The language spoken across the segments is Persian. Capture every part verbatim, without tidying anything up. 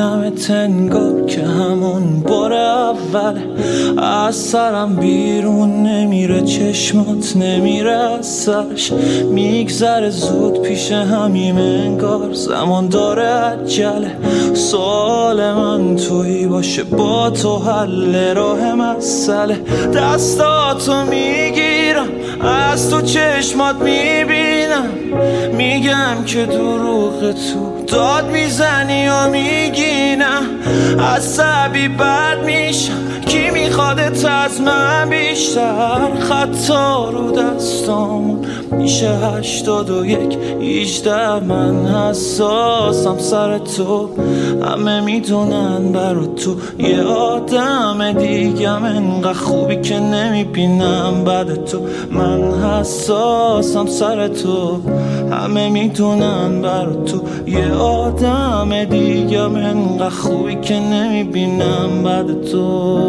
میبینم انگار که همون بار اول از سرم بیرون نمیره، چشمات نمیره از سرش، میگذره زود پیش همیم انگار زمان داره عجله. سوال من تویی باشه با تو حل راه مسئله، دستاتو میگیرم از تو چشمات میبینم، میگم که دروغ تو داد میزنی و میگینم، عصبی بد میشم کی میخوادت از من بیشتر، خطا رو دستامون میشه هشتاد و یک ایجده، من حساسم سر تو همه میدونن برا تو یه آدم دیگم انقدر خوبی که نمیبینم بعد تو، من حساسم سر تو همه میدونن برا تو یه آدم دیگم انقدر خوبی که نمیبینم بعد تو.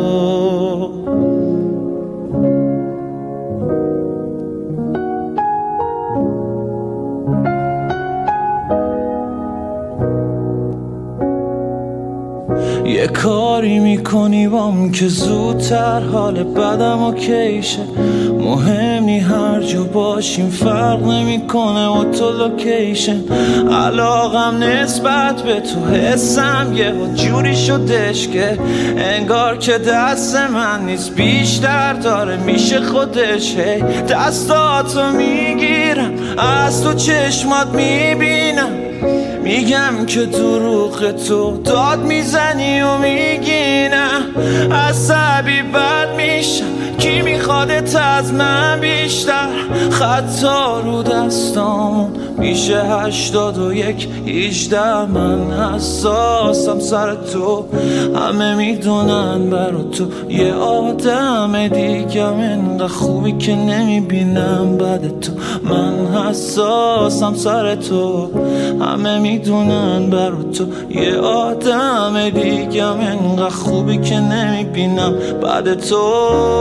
یه کاری میکنی بام که زودتر حال بدم و کیشه، مهم نی هر جا باشیم فرق نمیکنه و تو لوکیشن، علاقم نسبت به تو حسم یه جوری شدش که انگار که دست من نیست بیشتر داره میشه خودش، هی دستاتو میگیرم از تو چشمات میبینم، میگم که دروغ تو داد میزنی و میگینم، عصبی بد میشم کی میخوادت از من بیشتر، خطا رو دستامون میشه هشتاد و یک ایجده، من حساسم سر تو همه میدونن برا تو یه آدم دیگم انقدر خوبی که نمیبینم بعد تو، من حساسم سر تو همه میدونن برا تو یه آدم دیگم انقدر خوبی که نمیبینم بعد تو.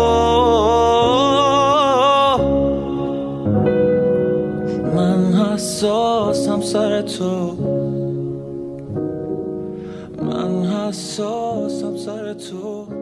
من حساسم سر تو، من حساسم سر تو.